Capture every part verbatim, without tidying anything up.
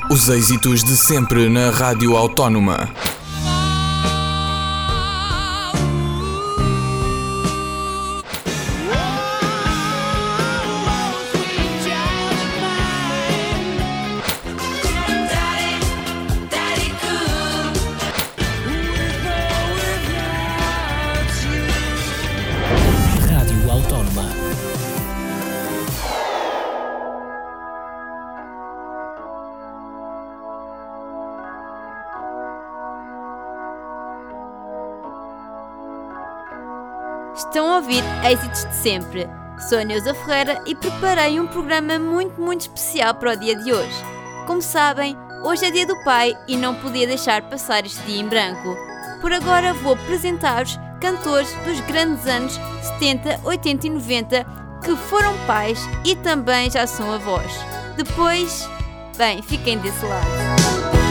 Os êxitos de sempre na Rádio Autónoma. Rádio Autónoma. Estão a ouvir êxitos de sempre. Sou a Neuza Ferreira e preparei um programa muito, muito especial para o dia de hoje. Como sabem, hoje é dia do pai e não podia deixar passar este dia em branco. Por agora vou apresentar-vos cantores dos grandes anos setenta, oitenta e noventa que foram pais e também já são avós. Depois, bem, fiquem desse lado.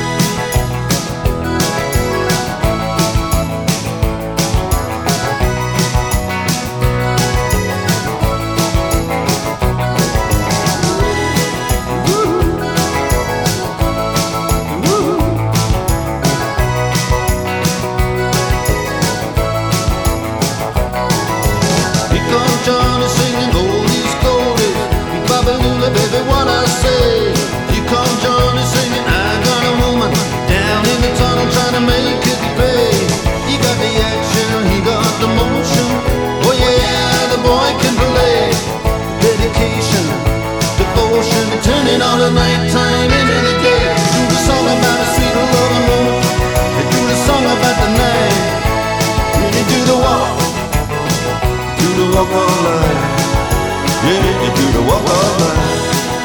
Turning all the nighttime into the day. Do the song about a sweet loving woman. They do the song about the night. Yeah, you do the walk, do the walk of life. Yeah, you do the walk of life.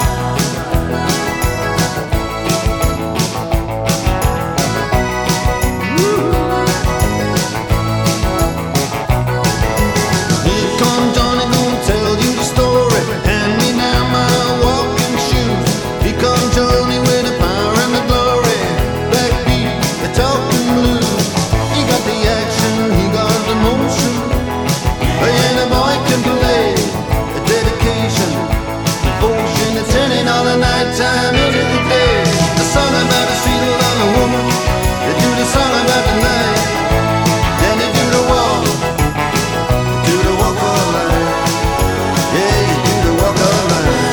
Here comes Johnny gonna tell you the story. Hand me now my walking shoes. Here comes Johnny with the power and the glory. Backbeat, the talking blues. He got the action, he got the motion. And the boy can play. The dedication, devotion. It's turning all the nighttime into the day. The song about a sweet loving woman. They do the song about the night. Then they do the walk, do the walk of life. Yeah, you do the walk of life.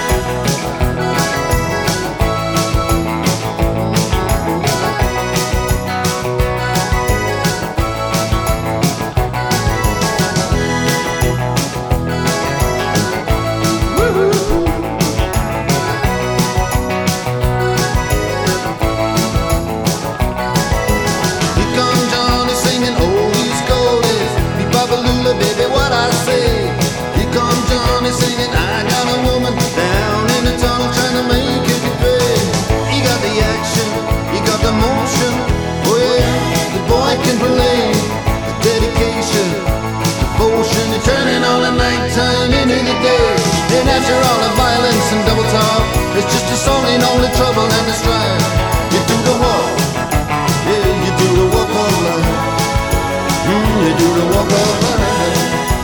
Here comes Johnny singing oldies goldies. Be Babalula, baby, what I say. Here comes Johnny singing, I got a woman down in the tunnel trying to make it pay. He got the action, he got the motion. Oh yeah, the boy can play. The dedication, devotion, and turning all the nighttime into the day. And after all the violence and double talk, it's just a song in all the trouble and the strife. You do the walk, yeah, you do the walk of life. Mm, you do the walk of life.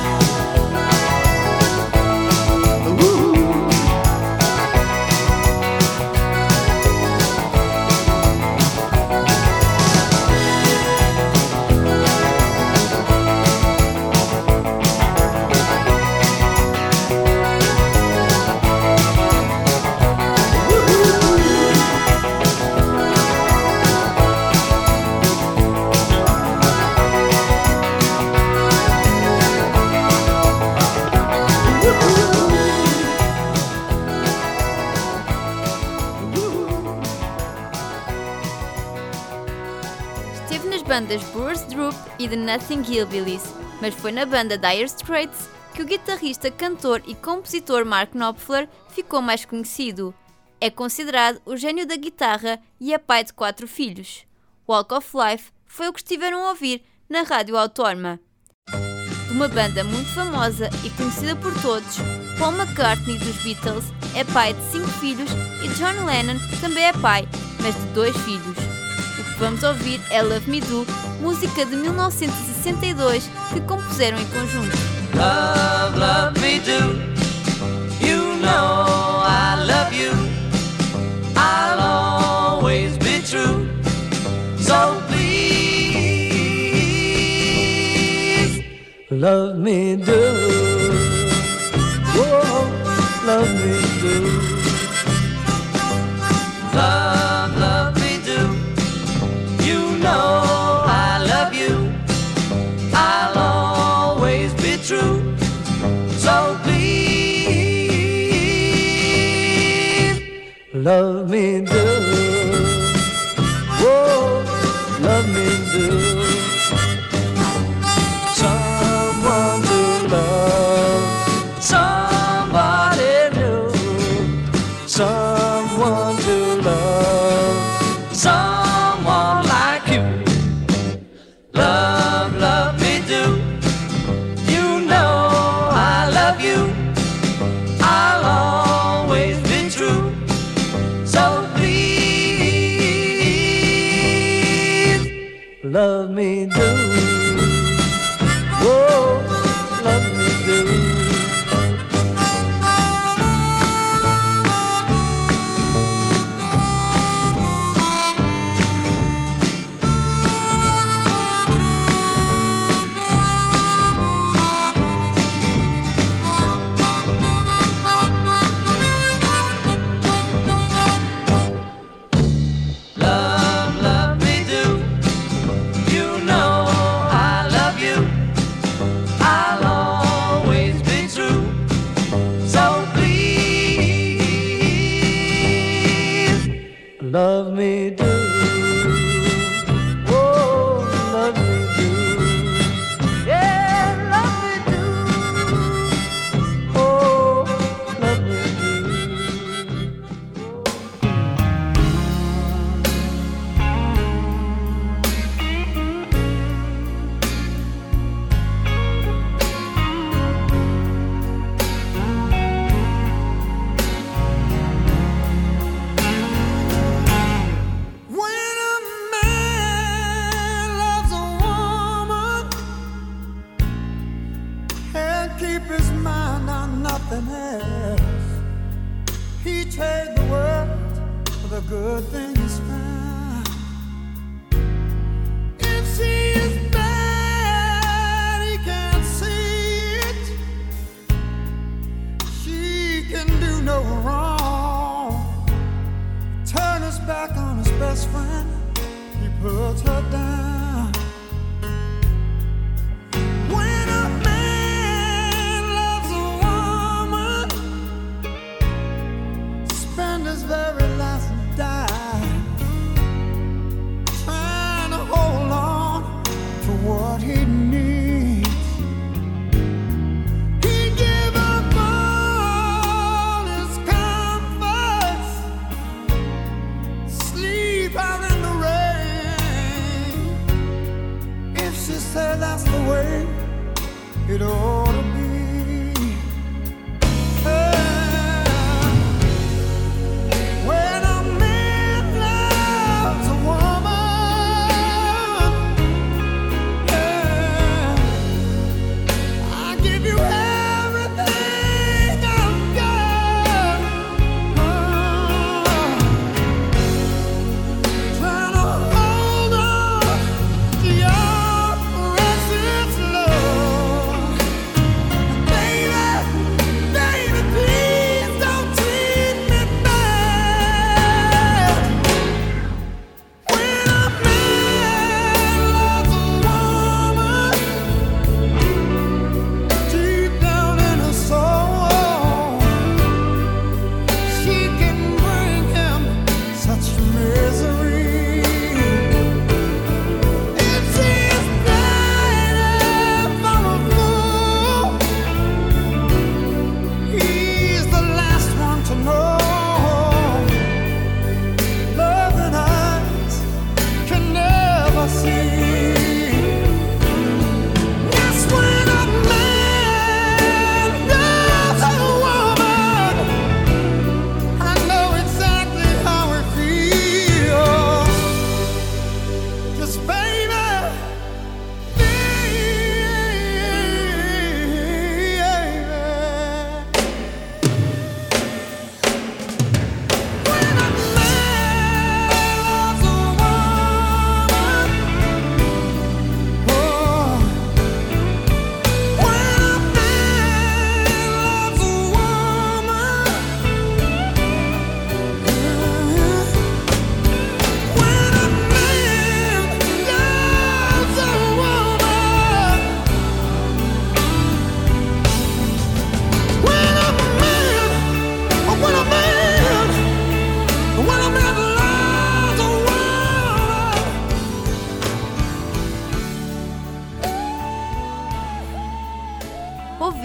Ooh. Esteve nas bandas Brewers Droop e The Nothing Hillbillies, mas foi na banda Dire Straits que o guitarrista, cantor e compositor Mark Knopfler ficou mais conhecido. É considerado o gênio da guitarra e é pai de quatro filhos. Walk of Life foi o que estiveram a ouvir na Rádio Autónoma. De uma banda muito famosa e conhecida por todos, Paul McCartney dos Beatles é pai de cinco filhos e John Lennon também é pai, mas de dois filhos. O que vamos ouvir é Love Me Do, música de mil novecentos e sessenta e dois que compuseram em conjunto. Love, love me do. You know I love you. I'll Love me do. Whoa, love me do. Love, love me do. You know I love you. I'll always be true. So please, love me do. Whoa, love me do. Someone to love, somebody new. Someone to love, someone like you. Love, love me do. You know I love you. I'll always be true. So please, love me do. Whoa, love me do. Love, love me do. You know I love you. I'll always be true. So please, love me do. Oh, love me do. Yeah, love me do. Oh, love me do. When a man loves a woman, can't keep his mind on nothing else. He trades the world for the good things found. If she is bad, he can't see it. She can do no wrong. Turn his back on his best friend, he puts her down. When a man loves a woman, spend his very last dime trying to hold on to what he needs. He'd give up all his comforts, sleep out in the rain,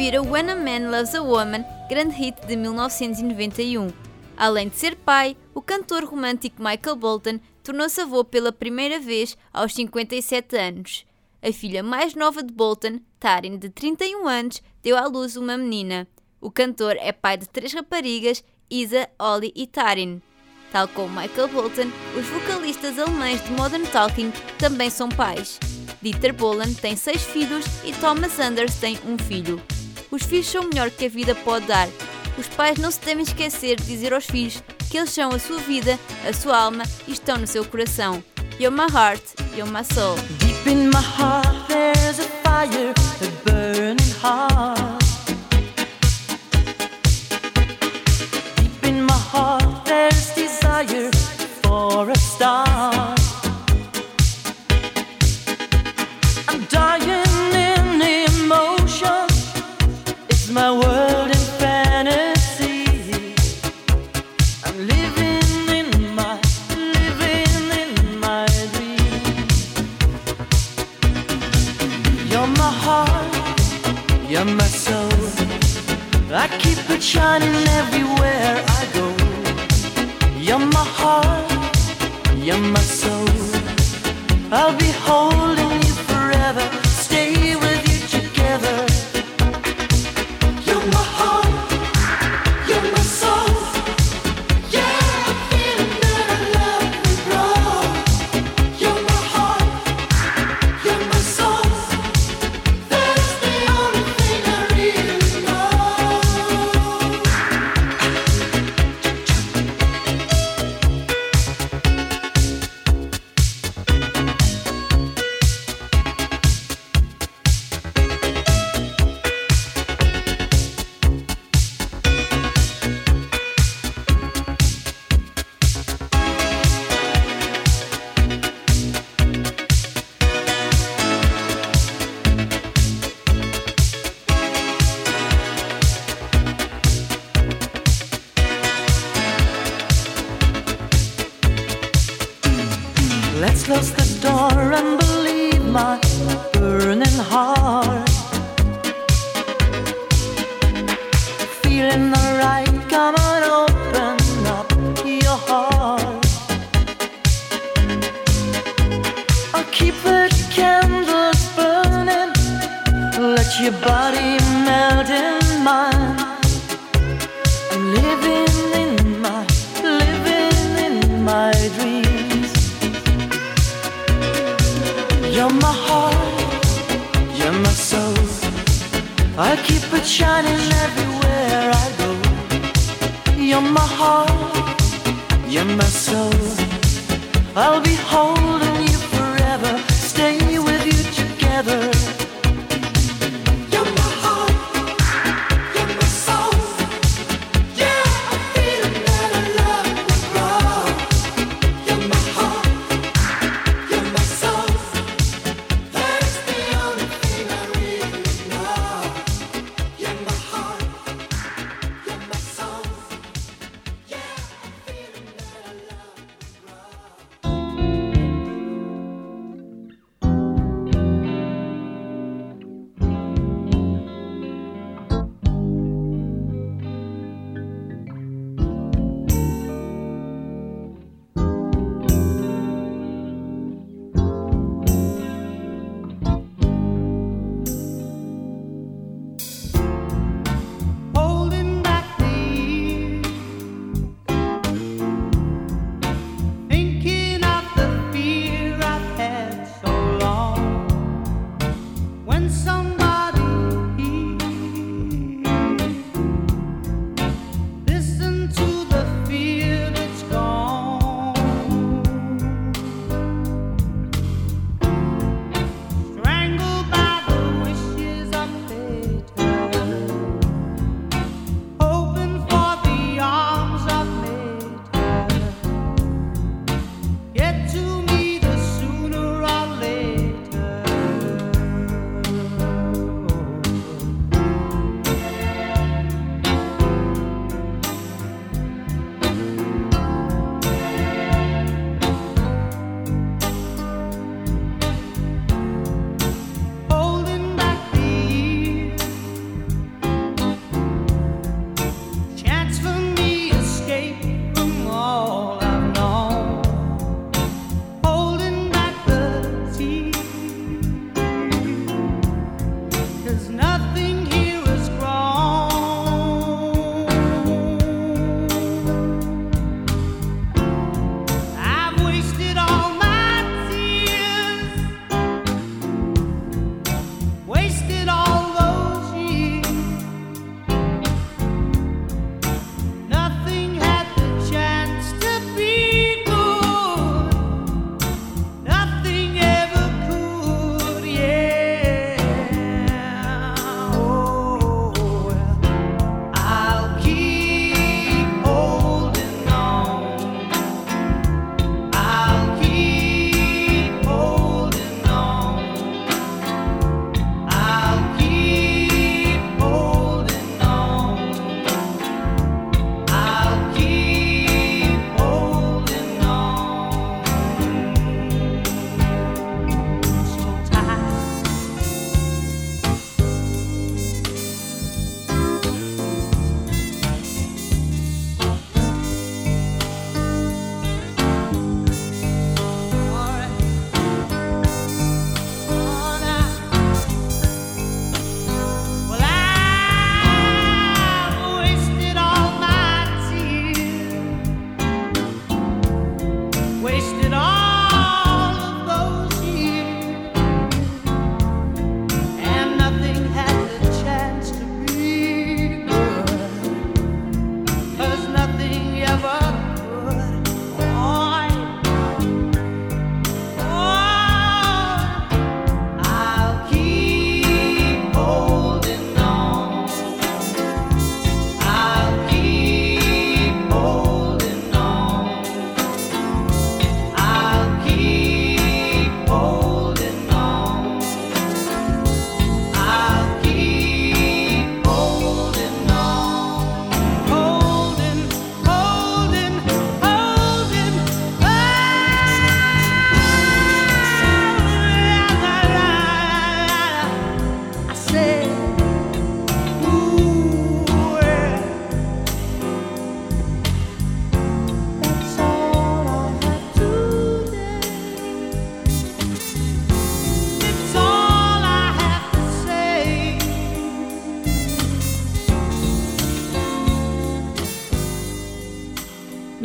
ouvir a When a Man Loves a Woman, grande hit de mil novecentos e noventa e um. Além de ser pai, o cantor romântico Michael Bolton tornou-se avô pela primeira vez aos cinquenta e sete anos. A filha mais nova de Bolton, Taryn, de trinta e um anos, deu à luz uma menina. O cantor é pai de três raparigas, Isa, Ollie e Taryn. Tal como Michael Bolton, os vocalistas alemães de Modern Talking também são pais. Dieter Bohlen tem seis filhos e Thomas Anders tem um filho. Os filhos são o melhor que a vida pode dar. Os pais não se devem esquecer de dizer aos filhos que eles são a sua vida, a sua alma e estão no seu coração. You're my heart, you're my soul. Deep in my heart there's a fire, a burning heart. Deep in my heart there's desire for a star. I'm dying in emotion, it's my world in fantasy. I'm living in my, living in my dream. You're my heart, you're my soul. I keep it shining everywhere I go. You're my heart, you're my soul. I'll be holding you forever, stay with you together. You're my heart, you're my soul. Yeah, I'm feeling that I love you, bro. You're my heart, you're my soul. That's the only thing I really know. Let's close the door and believe my burning heart. Feeling alright, come on, open up your heart. I'll keep the candles burning, let your body melt in mine. I'm living in my, living in my dreams. You're my heart, you're my soul. I'll keep it shining everywhere I go. You're my heart, you're my soul. I'll be holding you forever, stay with you together. You're my heart, you're my soul. Yeah, I'm feeling that I love you, bro. You're my heart, you're my soul. That's the only thing I really know. You're my heart, you're my soul. Yeah, I'm feeling that I love you, bro.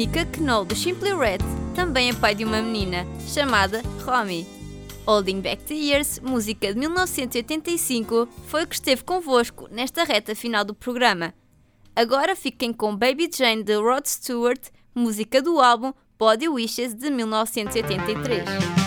Mika Knoll, do Simply Red, também é pai de uma menina, chamada Romy. Holding Back the Years, música de mil novecentos e oitenta e cinco, foi o que esteve convosco nesta reta final do programa. Agora fiquem com Baby Jane de Rod Stewart, música do álbum Body Wishes de mil novecentos e oitenta e três.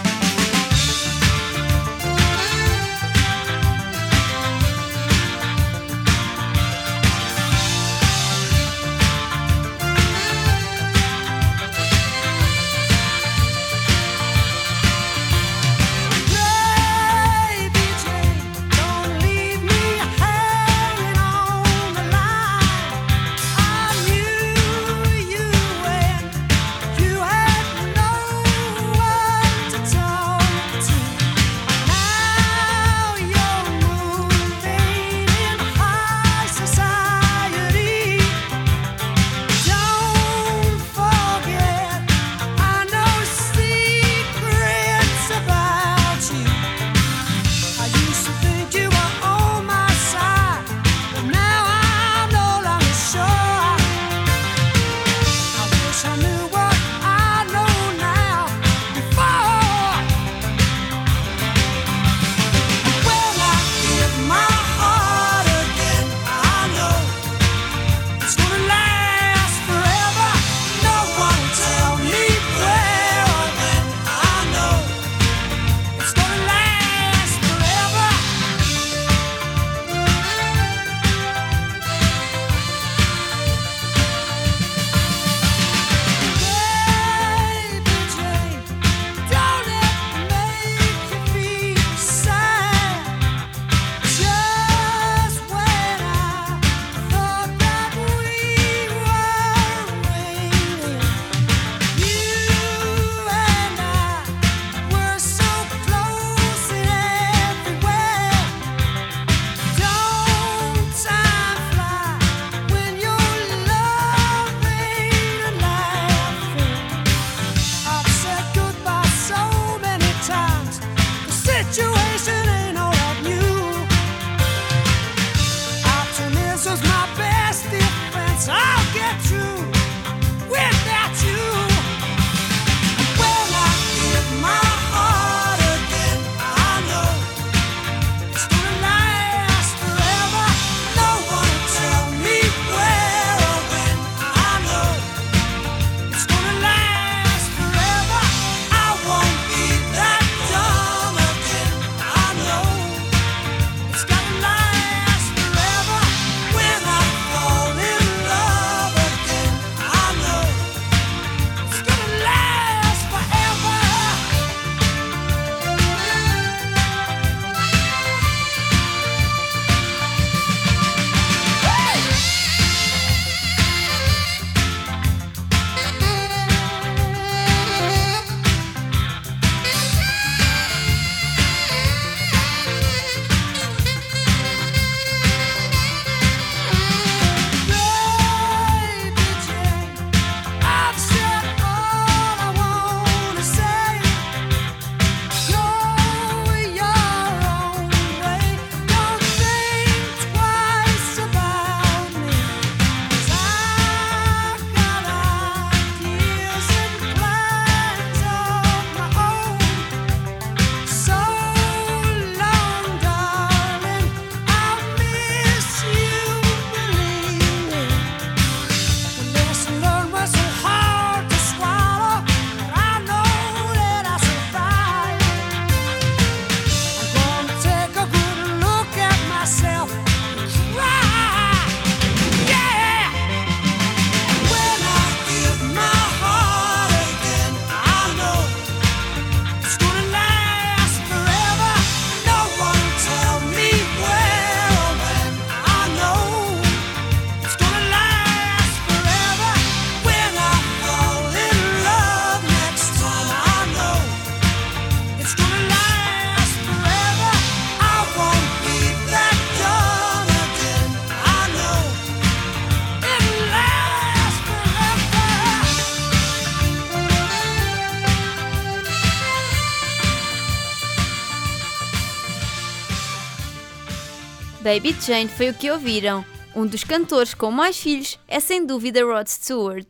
Baby Jane foi o que ouviram. Um dos cantores com mais filhos é sem dúvida Rod Stewart.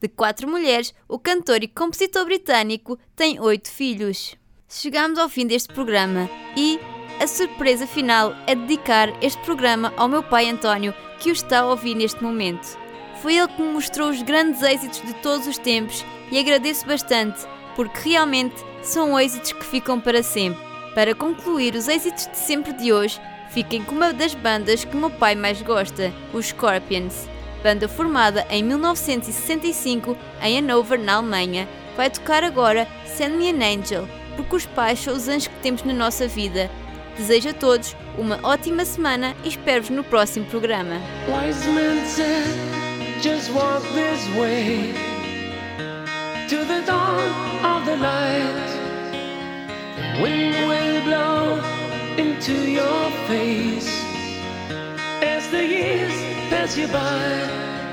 De quatro mulheres, o cantor e compositor britânico tem oito filhos. Chegamos ao fim deste programa e a surpresa final é dedicar este programa ao meu pai António, que o está a ouvir neste momento. Foi ele que me mostrou os grandes êxitos de todos os tempos e agradeço bastante, porque realmente são êxitos que ficam para sempre. Para concluir os êxitos de sempre de hoje, fiquem com uma das bandas que o meu pai mais gosta, os Scorpions. Banda formada em mil novecentos e sessenta e cinco em Hannover, na Alemanha, vai tocar agora Send Me an Angel, porque os pais são os anjos que temos na nossa vida. Desejo a todos uma ótima semana e espero-vos no próximo programa. Wise men said, just walk this way to the dawn of the light. The wind will blow into your face as the years pass you by.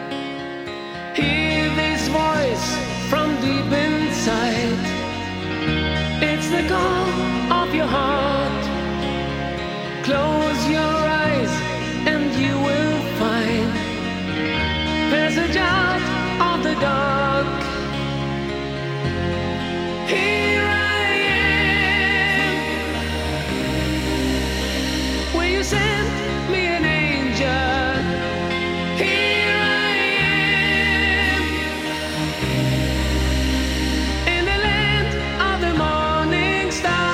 Hear this voice from deep inside. It's the call of your heart. Close your eyes and you will find passage out of the dark. Here I am. Will you send me an angel? Here I am. In the land of the morning star.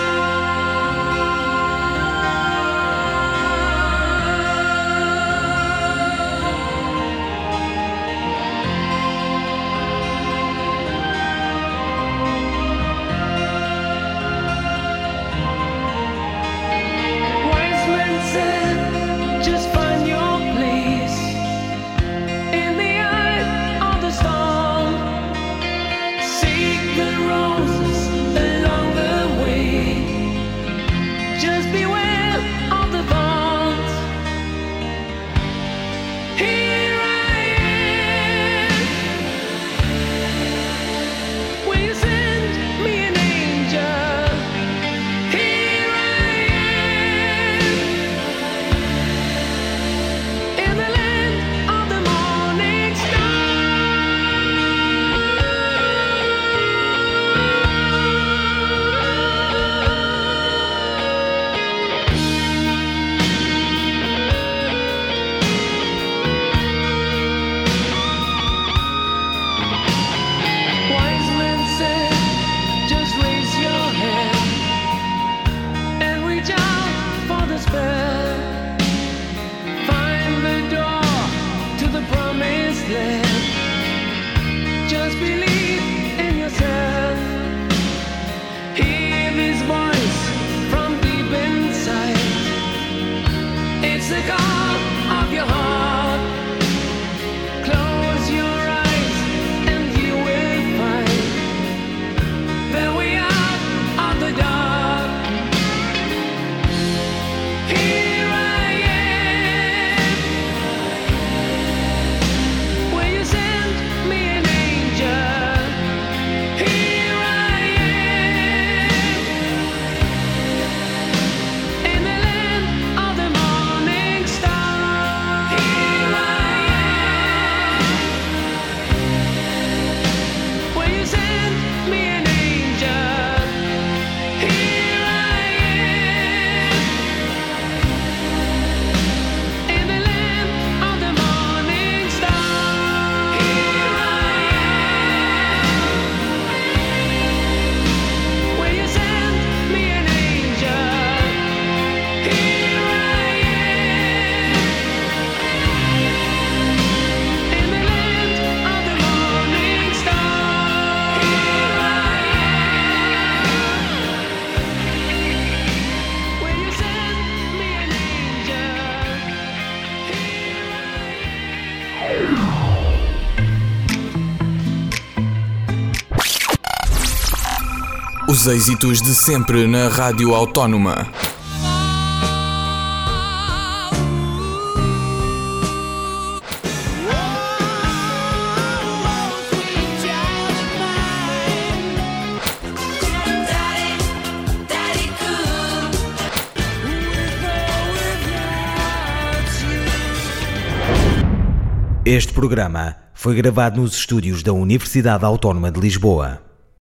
Os êxitos de sempre na Rádio Autónoma. Este programa foi gravado nos estúdios da Universidade Autónoma de Lisboa.